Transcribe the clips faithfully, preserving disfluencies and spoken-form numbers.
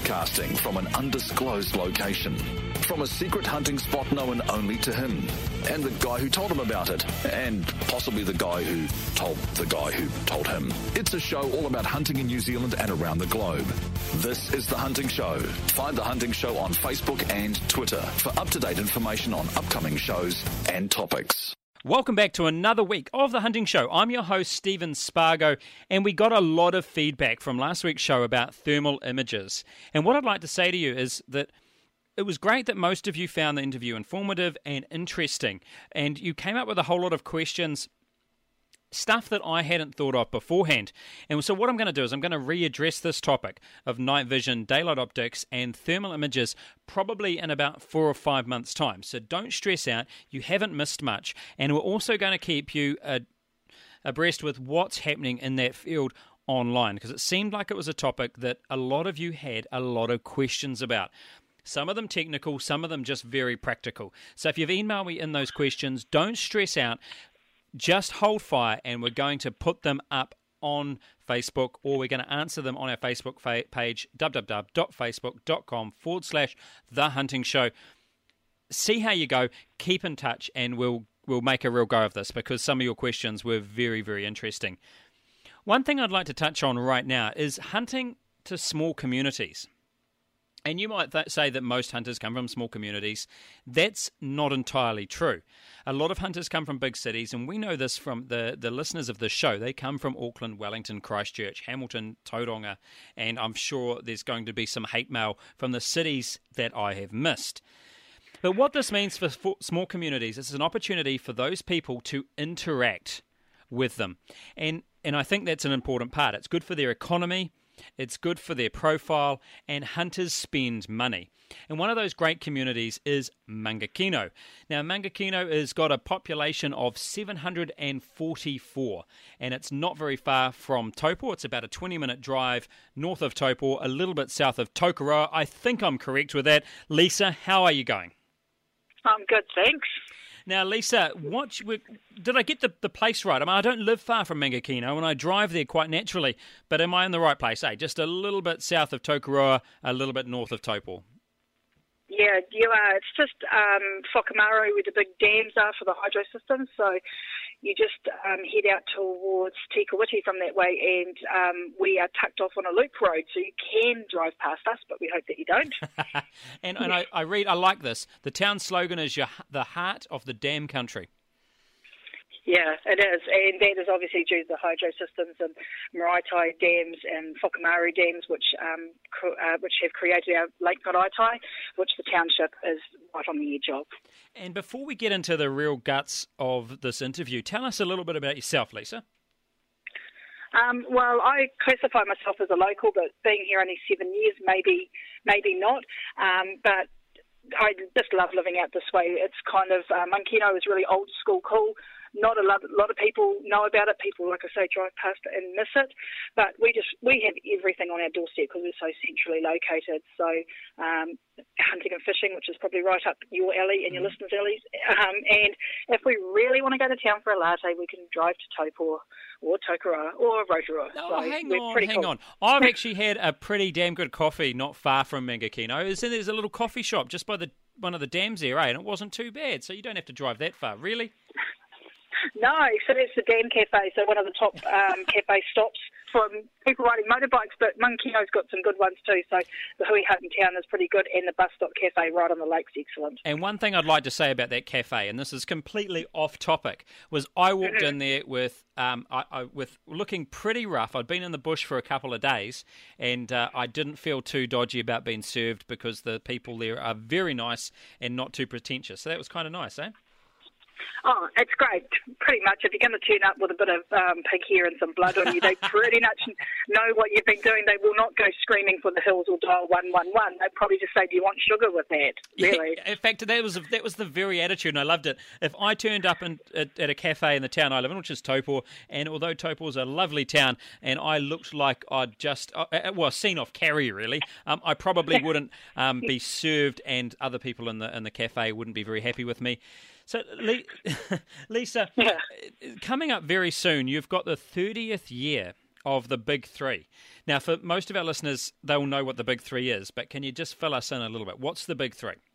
broadcasting from an undisclosed location, from a secret hunting spot known only to him, and the guy who told him about it, and possibly the guy who told the guy who told him. It's a show all about hunting in New Zealand and around the globe. This is The Hunting Show. Find The Hunting Show on Facebook and Twitter for up-to-date information on upcoming shows and topics. Welcome back to another week of The Hunting Show. I'm your host, Stephen Spargo, and we got a lot of feedback from last week's show about thermal images. And what I'd like to say to you is that it was great that most of you found the interview informative and interesting, and you came up with a whole lot of questions, stuff that I hadn't thought of beforehand. And so what I'm going to do is I'm going to readdress this topic of night vision, daylight optics, and thermal images probably in about four or five months' time. So don't stress out. You haven't missed much. And we're also going to keep you uh, abreast with what's happening in that field online, because it seemed like it was a topic that a lot of you had a lot of questions about. Some of them technical, some of them just very practical. So if you've emailed me in those questions, don't stress out. Just hold fire, and we're going to put them up on Facebook, or we're going to answer them on our Facebook fa- page, www.facebook.com forward slash The Hunting Show. See how you go. Keep in touch, and we'll we'll make a real go of this, because some of your questions were very, very interesting. One thing I'd like to touch on right now is hunting to small communities. And you might th- say that most hunters come from small communities. That's not entirely true. A lot of hunters come from big cities, and we know this from the, the listeners of this show. They come from Auckland, Wellington, Christchurch, Hamilton, Tauranga, and I'm sure there's going to be some hate mail from the cities that I have missed. But what this means for, for small communities is an opportunity for those people to interact with them. And, and I think that's an important part. It's good for their economy. It's good for their profile, and hunters spend money. And one of those great communities is Mangakino. Now, Mangakino has got a population of seven hundred forty-four, and it's not very far from Taupo. It's about a twenty-minute drive north of Taupo, a little bit south of Tokoroa. I think I'm correct with that. Lisa, how are you going? I'm good, thanks. Now, Lisa, what did I get the, the place right? I mean, I don't live far from Mangakino, and I drive there quite naturally, but am I in the right place? Hey, just a little bit south of Tokoroa, a little bit north of Taupo. Yeah, you are. It's just um, Whakamaru, where the big dams are for the hydro system, so you just um, head out towards Te Kuiti from that way, and um, we are tucked off on a loop road, so you can drive past us, but we hope that you don't. and and I, I read, I like this. The town slogan is your, the heart of the dam country. Yeah, it is, and that is obviously due to the hydro systems and Maraetai dams and Whakamaru dams, which um, cr- uh, which have created our Lake Maraetai, which the township is right on the edge of. And before we get into the real guts of this interview, tell us a little bit about yourself, Lisa. Um, well, I classify myself as a local, but being here only seven years, maybe maybe not, um, but I just love living out this way. It's kind of, uh, Mangakino is really old school cool. Not a lot, a lot of people know about it. People, like I say, drive past it and miss it. But we just we have everything on our doorstep because we're so centrally located. So um, hunting and fishing, which is probably right up your alley and your listeners' alleys. Um, and if we really want to go to town for a latte, we can drive to Taupo or Tokoroa or Rotorua. Oh, so hang we're on, pretty hang cool. on. I've actually had a pretty damn good coffee not far from Mangakino. There's a little coffee shop just by the one of the dams there, eh? And it wasn't too bad. So you don't have to drive that far, really. No, so that's the Dam Cafe, so one of the top um, cafe stops from people riding motorbikes, but Mangakino's got some good ones too, so the Hui Hut in town is pretty good, and the Bus Stop Cafe right on the lake's excellent. And one thing I'd like to say about that cafe, and this is completely off topic, was I walked mm-hmm. in there with um, I, I, with looking pretty rough. I'd been in the bush for a couple of days, and uh, I didn't feel too dodgy about being served because the people there are very nice and not too pretentious, so that was kind of nice, eh? Oh, it's great. Pretty much, if you're going to turn up with a bit of um, pig hair and some blood on you, they pretty much know what you've been doing. They will not go screaming for the hills or dial one one one. They probably just say, "Do you want sugar with that?" Really. Yeah, in fact, that was that was the very attitude, and I loved it. If I turned up in, at, at a cafe in the town I live in, which is Taupo, and although Taupo is a lovely town, and I looked like I'd just uh, well seen off carry really, um, I probably wouldn't um, be served, and other people in the in the cafe wouldn't be very happy with me. So, Lisa, yeah. coming up very soon, you've got the thirtieth year of the Big Three. Now, for most of our listeners, they'll know what the Big Three is, but can you just fill us in a little bit? What's the Big Three?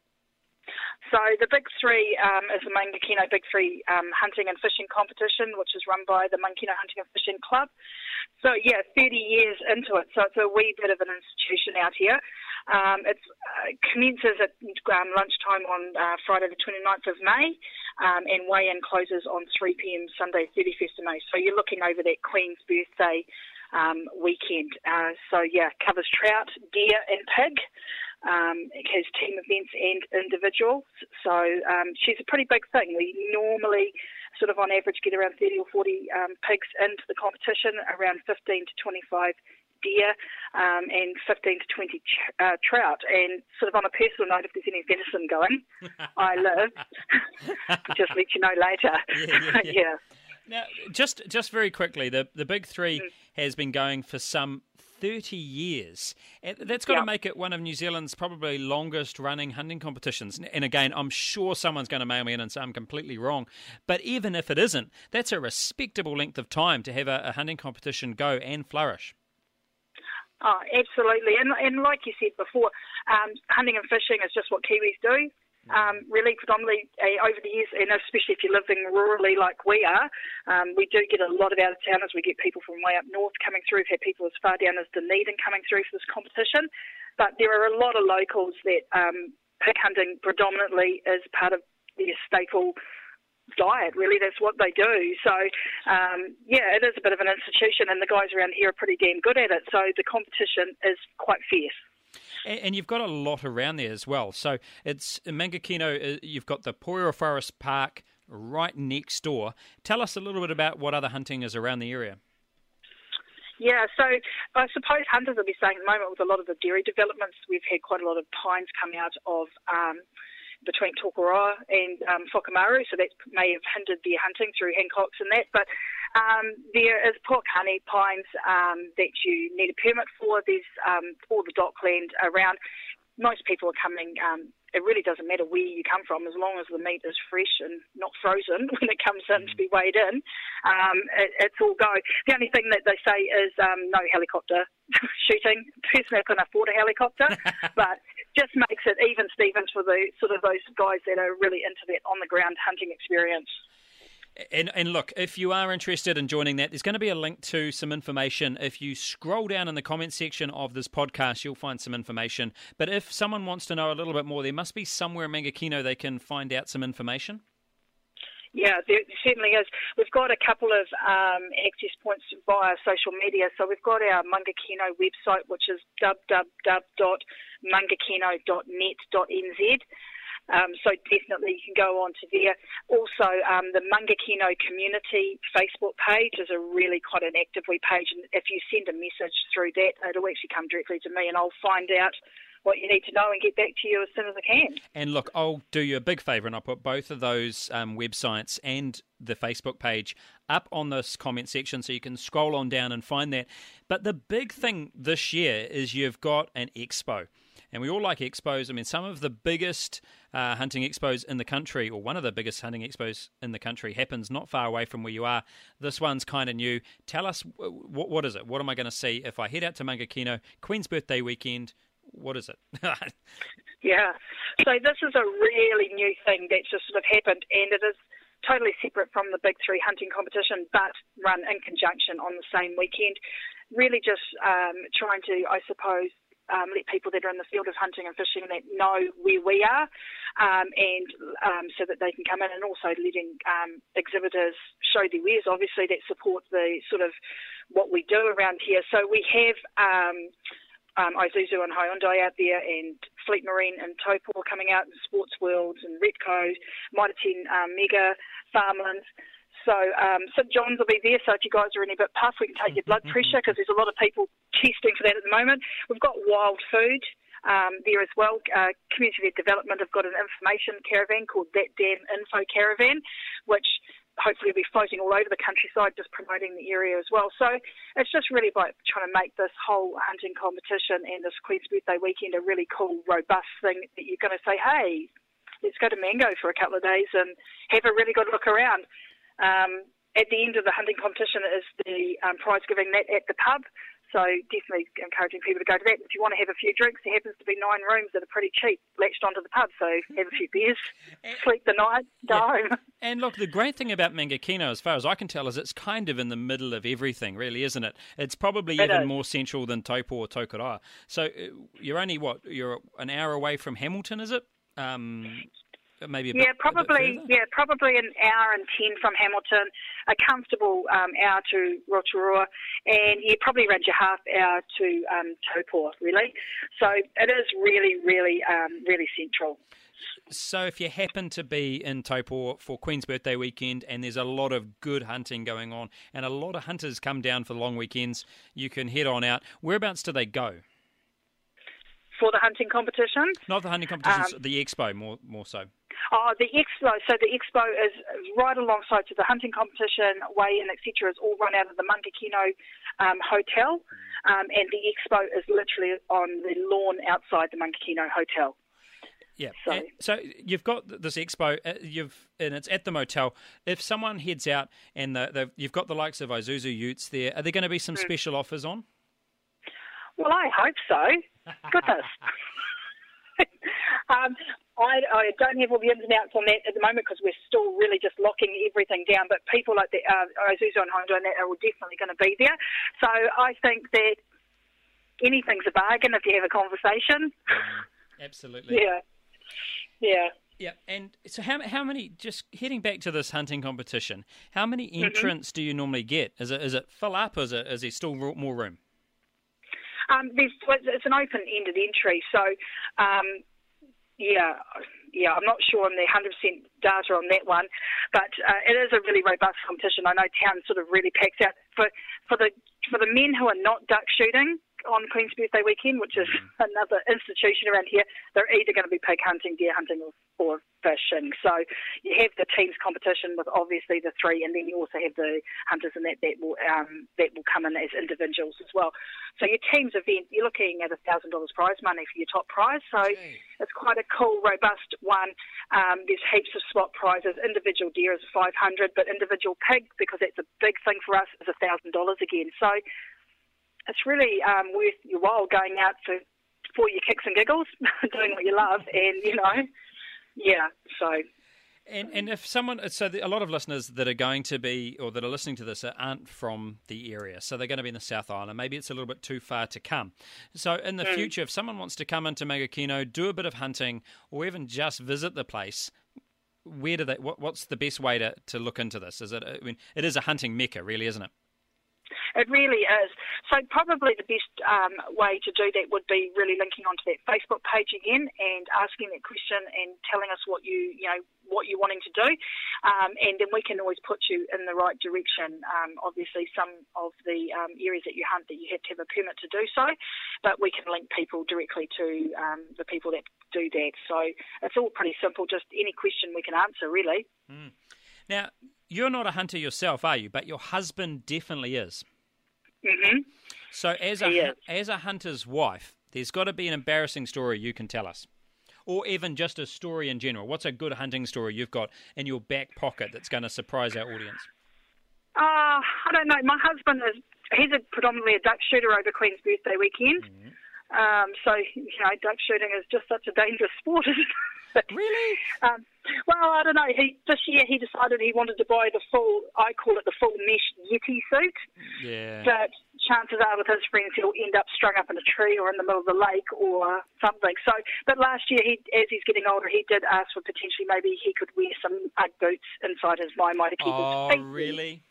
So the Big Three um, is the Mangakino Big Three um, hunting and fishing competition, which is run by the Mangakino Hunting and Fishing Club. So, yeah, thirty years into it, so it's a wee bit of an institution out here. Um, it uh, commences at um, lunchtime on uh, Friday the twenty-ninth of May, um, and weigh-in closes on three p.m. Sunday thirty-first of May. So you're looking over that Queen's birthday um, weekend. Uh, so, yeah, covers trout, deer and pig. Um, it has team events and individuals, so um, she's a pretty big thing. We normally sort of on average get around thirty or forty um, pigs into the competition, around fifteen to twenty-five deer um, and fifteen to twenty ch- uh, trout. And sort of on a personal note, if there's any venison going, I live. Just let you know later. Yeah, yeah, yeah. yeah. Now, just just very quickly, the, the Big Three mm. has been going for some thirty years. And that's got yep. to make it one of New Zealand's probably longest running hunting competitions. And again, I'm sure someone's going to mail me in and say I'm completely wrong. But even if it isn't, that's a respectable length of time to have a, a hunting competition go and flourish. Oh, absolutely. And, and like you said before, um, hunting and fishing is just what Kiwis do. Um, really predominantly uh, over the years, and especially if you're living rurally like we are, um, we do get a lot of out-of-towners. We get people from way up north coming through. We've had people as far down as Dunedin coming through for this competition. But there are a lot of locals that um, pig hunting predominantly is part of their staple diet. Really, that's what they do. So, um, yeah, it is a bit of an institution, and the guys around here are pretty damn good at it. So the competition is quite fierce. And you've got a lot around there as well. So it's in Mangakino, you've got the Poira Forest Park right next door. Tell us a little bit about what other hunting is around the area. Yeah, so I suppose hunters will be saying at the moment with a lot of the dairy developments, we've had quite a lot of pines come out of um, between Tokoroa and um, Whakamaru, so that may have hindered their hunting through Hancock's and that. But um, there is Puakane pines um, that you need a permit for. There's um, all the dockland around. Most people are coming. Um, it really doesn't matter where you come from, as long as the meat is fresh and not frozen when it comes in to be weighed in. Um, it, it's all go. The only thing that they say is um, no helicopter shooting. Personally, I couldn't afford a helicopter, but just makes it even Stevens for the sort of those guys that are really into that on the ground hunting experience. And, and look, if you are interested in joining that, there's going to be a link to some information. If you scroll down in the comment section of this podcast, you'll find some information. But if someone wants to know a little bit more, there must be somewhere in Mangakino they can find out some information. Yeah, there certainly is. We've got a couple of um, access points via social media. So we've got our Mangakino website, which is w w w dot mangakino dot net dot n z. Um, so definitely you can go on to there. Also, um, the Mangakino Community Facebook page is a really quite an active web page. And if you send a message through that, it'll actually come directly to me and I'll find out what you need to know and get back to you as soon as I can. And look, I'll do you a big favour and I'll put both of those um, websites and the Facebook page up on this comment section so you can scroll on down and find that. But the big thing this year is you've got an expo. And we all like expos. I mean, some of the biggest uh, hunting expos in the country, or one of the biggest hunting expos in the country, happens not far away from where you are. This one's kind of new. Tell us, what, what is it? What am I going to see if I head out to Mangakino, Queen's Birthday weekend? What is it? Yeah. So this is a really new thing that's just sort of happened, and it is totally separate from the Big Three hunting competition, but run in conjunction on the same weekend. Really just um, trying to, I suppose, Um, let people that are in the field of hunting and fishing that know where we are, um, and um, so that they can come in, and also letting um, exhibitors show their wares, obviously, that support the sort of what we do around here. So we have um, um, Isuzu and Hyundai out there, and Fleet Marine and Taupō coming out, and Sports World and Repco, Mitre ten um, Mega, Farmlands. So um, St John's will be there, so if you guys are any bit puff, we can take your blood pressure, because there's a lot of people testing for that at the moment. We've got wild food um, there as well. Uh, Community Development have got an information caravan called That Damn Info Caravan, which hopefully will be floating all over the countryside, just promoting the area as well. So it's just really about trying to make this whole hunting competition and this Queen's Birthday weekend a really cool, robust thing that you're going to say, hey, let's go to Mango for a couple of days and have a really good look around. Um, at the end of the hunting competition is the um, prize giving that at the pub. So definitely encouraging people to go to that. If you want to have a few drinks, there happens to be nine rooms that are pretty cheap, latched onto the pub. So have a few beers, sleep the night, go yeah. home. And look, the great thing about Mangakino, as far as I can tell, is it's kind of in the middle of everything, really, isn't it? It's probably it even is. more central than Taupo or Tokoroa. So uh, you're only, what, you're an hour away from Hamilton, is it? Um, maybe a yeah, bit, probably. a bit yeah, probably an hour and ten from Hamilton, a comfortable um, hour to Rotorua, and yeah, probably around your half hour to um, Taupo, really. So it is really, really, um, really central. So if you happen to be in Taupo for Queen's Birthday weekend and there's a lot of good hunting going on and a lot of hunters come down for the long weekends, you can head on out. Whereabouts do they go? For the hunting competition? Not the hunting competitions, Um, the expo more more so. Oh, the expo. So the expo is right alongside to the hunting competition, weigh-in, et cetera, is all run out of the Mangakino um, hotel, um, and the expo is literally on the lawn outside the Mangakino hotel. Yeah. So, And so you've got this expo, uh, you've and it's at the motel. If someone heads out and the, the, you've got the likes of Isuzu Utes there, are there going to be some mm. special offers on? Well, I hope so. Goodness. um, I, I don't have all the ins and outs on that at the moment because we're still really just locking everything down. But people like the uh, Isuzu and Honda and that are definitely going to be there. So I think that anything's a bargain if you have a conversation. Mm, absolutely. Yeah. Yeah. Yeah, and so how how many? Just heading back to this hunting competition, how many Mm-hmm. entrants do you normally get? Is it is it full up? Or is it is there still more room? Um, there's, it's an open-ended entry, so um, yeah, yeah. I'm not sure on the one hundred percent data on that one, but uh, it is a really robust competition. I know town sort of really packs out for for the for the men who are not duck shooting on Queen's Birthday weekend, which is another institution around here. They're either going to be pig hunting, deer hunting, or, or fishing. So you have the teams competition with obviously the three, and then you also have the hunters and that that will um, that will come in as individuals as well. So your teams event, you're looking at a thousand dollars prize money for your top prize. So Okay. it's quite a cool, robust one. Um, there's heaps of spot prizes. Individual deer is five hundred, but individual pig, because that's a big thing for us, is a thousand dollars again. So it's really um, worth your while going out for for your kicks and giggles, doing what you love, and you know, yeah. So. And and if someone, so the, a lot of listeners that are going to be, or that are listening to this, aren't from the area, so they're going to be in the South Island. Maybe it's a little bit too far to come. So in the mm. future, if someone wants to come into Mangakino, do a bit of hunting, or even just visit the place, where do they? What, what's the best way to, to look into this? Is it? I mean, it is a hunting mecca, really, isn't it? It really is. So probably the best um, way to do that would be really linking onto that Facebook page again and asking that question and telling us what you, you know, what you're wanting to do, um, and then we can always put you in the right direction. Um, obviously, some of the um, areas that you hunt that you have to have a permit to do so, but we can link people directly to um, the people that do that. So it's all pretty simple. Just any question we can answer, really. Mm. Now, you're not a hunter yourself, are you? But your husband definitely is. Mm-hmm. So as a as a hunter's wife, there's got to be an embarrassing story you can tell us. Or even just a story in general. What's a good hunting story you've got in your back pocket that's going to surprise our audience? Uh, I don't know. My husband is, he's a predominantly a duck shooter over Queen's Birthday weekend. Mm-hmm. Um, so, you know, duck shooting is just such a dangerous sport, isn't it? Really? Um, well, I don't know. He this year he decided he wanted to buy the full, I call it the full mesh Yeti suit. Yeah. But chances are with his friends he'll end up strung up in a tree or in the middle of the lake or something. So, but last year, he, as he's getting older, he did ask for potentially maybe he could wear some Ugg boots inside his Mai Mai to keep oh, his feet. Oh, really?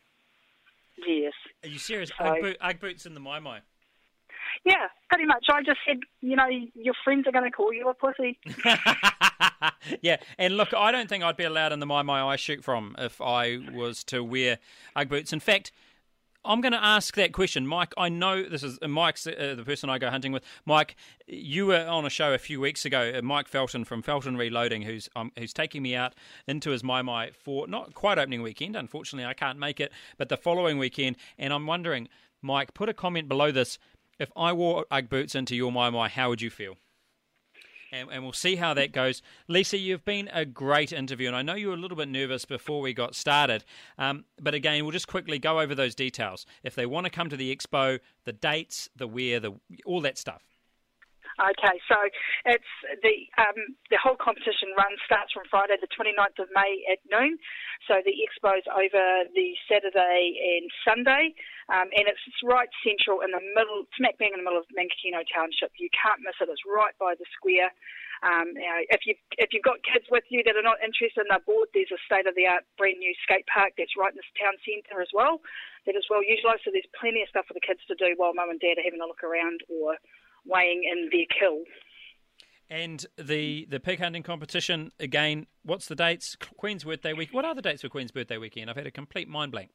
Yes. Are you serious? So, Ugg, boot, Ugg boots in the Mai Mai? Yeah, pretty much. I just said, you know, your friends are going to call you a pussy. Yeah, and look, I don't think I'd be allowed in the Mai Mai I shoot from if I was to wear Ugg boots. In fact, I'm going to ask that question. Mike, I know this is uh, Mike's uh, the person I go hunting with. Mike, you were on a show a few weeks ago, uh, Mike Felton from Felton Reloading, who's um, who's taking me out into his Mai Mai for not quite opening weekend. Unfortunately, I can't make it, but the following weekend. And I'm wondering, Mike, put a comment below this. If I wore Ugg boots into your Mai Mai, how would you feel? And, and we'll see how that goes. Lisa, you've been a great interview, and I know you were a little bit nervous before we got started. Um, but again, we'll just quickly go over those details. If they want to come to the expo, the dates, the where, the all that stuff. Okay, so it's the um, the whole competition run starts from Friday the twenty-ninth of May at noon. So the expo's over the Saturday and Sunday, um, and it's right central in the middle, smack bang in the middle of Mangakino Township. You can't miss it. It's right by the square. Um, you know, if you've if you've got kids with you that are not interested and they're bored, there's a state-of-the-art brand new skate park that's right in this town centre as well. That is well utilised. So there's plenty of stuff for the kids to do while mum and dad are having a look around or weighing in their kill. And the the pig hunting competition, again, what's the dates? Queen's Birthday Week. What are the dates for Queen's Birthday Weekend? I've had a complete mind blank.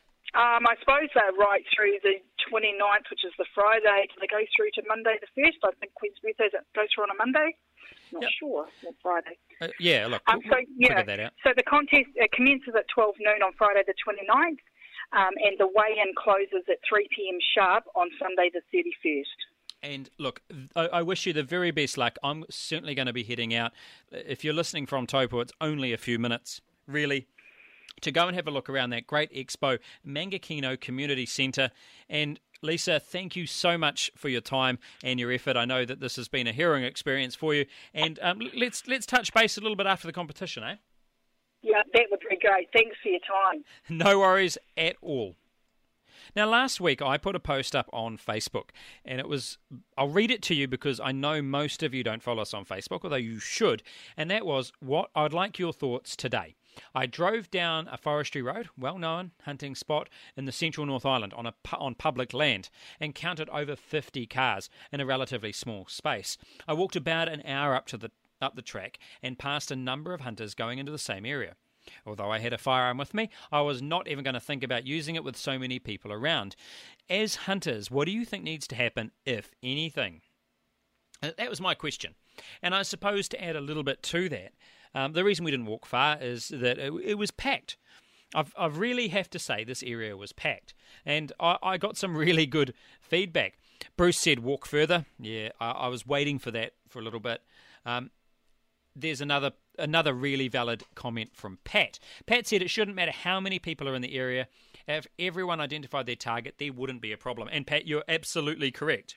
Um, I suppose they're right through the twenty-ninth, which is the Friday. Do they go through to Monday the first? I think Queen's Birthday goes through on a Monday. Not yep. sure. What Friday? Uh, yeah, look, um, so, we'll yeah, figure that out. So the contest uh, commences at twelve noon on Friday the twenty-ninth, um, and the weigh-in closes at three p.m. sharp on Sunday the thirty-first. And look, I, I wish you the very best luck. I'm certainly going to be heading out. If you're listening from Taupo, it's only a few minutes, really, to go and have a look around that great expo, Mangakino Community Centre. And Lisa, thank you so much for your time and your effort. I know that this has been a harrowing experience for you. And um, let's let's touch base a little bit after the competition, eh? Yeah, that would be great. Thanks for your time. No worries at all. Now, last week I put a post up on Facebook, and it was, I'll read it to you because I know most of you don't follow us on Facebook, although you should, and that was, what I'd like your thoughts today. I drove down a forestry road, well-known hunting spot in the central North Island on a on public land, and counted over fifty cars in a relatively small space. I walked about an hour up to the up the track and passed a number of hunters going into the same area. Although I had a firearm with me, I was not even going to think about using it with so many people around. As hunters, what do you think needs to happen, if anything? That was my question. And I suppose to add a little bit to that, um, the reason we didn't walk far is that it, it was packed. I've, I really have to say this area was packed. And I, I got some really good feedback. Bruce said walk further. Yeah, I, I was waiting for that for a little bit. Um, there's another another really valid comment from Pat. Pat said it shouldn't matter how many people are in the area. If everyone identified their target, there wouldn't be a problem. And Pat, you're absolutely correct.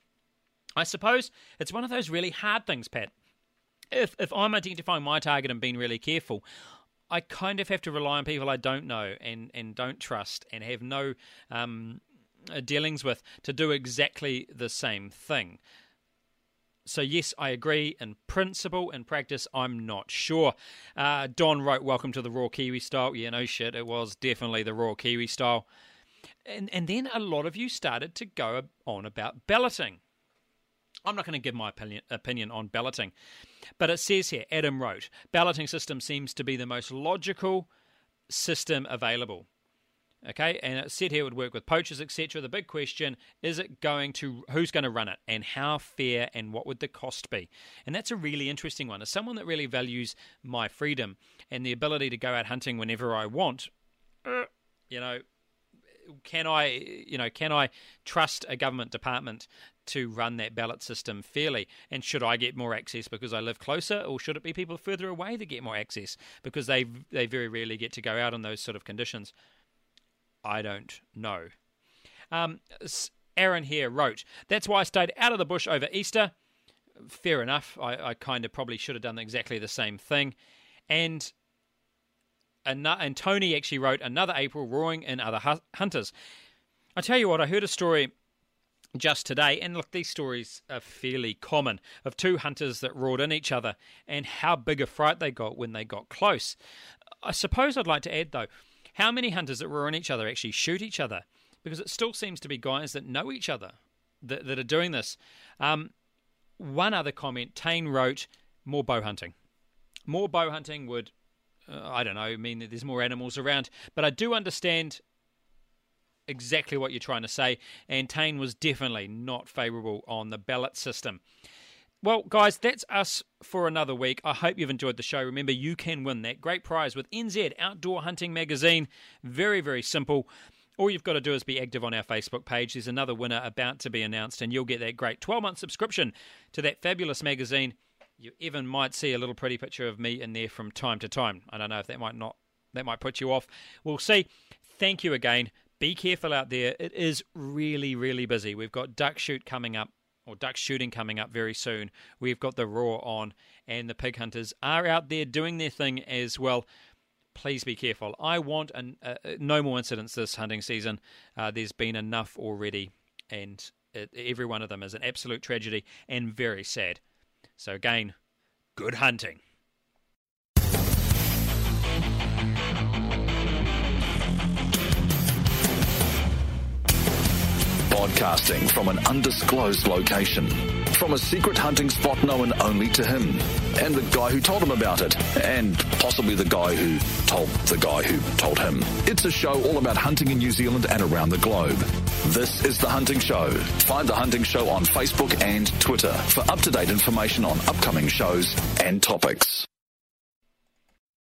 I suppose it's one of those really hard things, Pat. If if I'm identifying my target and being really careful, I kind of have to rely on people I don't know and, and don't trust and have no um, dealings with to do exactly the same thing. So yes, I agree. In principle, in practice, I'm not sure. Uh, Don wrote, welcome to the Raw Kiwi Style. Yeah, no shit, it was definitely the Raw Kiwi Style. And, and then a lot of you started to go on about balloting. I'm not going to give my opinion, opinion on balloting. But it says here, Adam wrote, balloting system seems to be the most logical system available. Okay, and it said here it would work with poachers, et cetera. The big question, is it going to, who's going to run it, and how fair, and what would the cost be? And that's a really interesting one. As someone that really values my freedom and the ability to go out hunting whenever I want, you know, can I, you know, can I trust a government department to run that ballot system fairly? And should I get more access because I live closer, or should it be people further away that get more access because they they very rarely get to go out in those sort of conditions? I don't know. Um, Aaron here wrote, that's why I stayed out of the bush over Easter. Fair enough. I, I kind of probably should have done exactly the same thing. And and Tony actually wrote, another April roaring in other hu- hunters. I tell you what, I heard a story just today, and look, these stories are fairly common, of two hunters that roared in each other and how big a fright they got when they got close. I suppose I'd like to add, though, how many hunters that roar in each other actually shoot each other? Because it still seems to be guys that know each other that, that are doing this. Um, one other comment, Tane wrote, more bow hunting. More bow hunting would, uh, I don't know, mean that there's more animals around. But I do understand exactly what you're trying to say. And Tane was definitely not favourable on the ballot system. Well, guys, that's us for another week. I hope you've enjoyed the show. Remember, you can win that great prize with N Z Outdoor Hunting Magazine. Very, very simple. All you've got to do is be active on our Facebook page. There's another winner about to be announced, and you'll get that great twelve-month subscription to that fabulous magazine You even might see a little pretty picture of me in there from time to time. I don't know if that might not that might put you off. We'll see. Thank you again. Be careful out there. It is really, really busy. We've got duck shoot coming up, or duck shooting coming up very soon. We've got the Roar on, and the pig hunters are out there doing their thing as well. Please be careful. I want an, uh, no more incidents this hunting season. Uh, there's been enough already, and it, every one of them is an absolute tragedy and very sad. So again, good hunting. Broadcasting from an undisclosed location, from a secret hunting spot known only to him, and the guy who told him about it, and possibly the guy who told the guy who told him. It's a show all about hunting in New Zealand and around the globe. This is The Hunting Show. Find The Hunting Show on Facebook and Twitter for up-to-date information on upcoming shows and topics.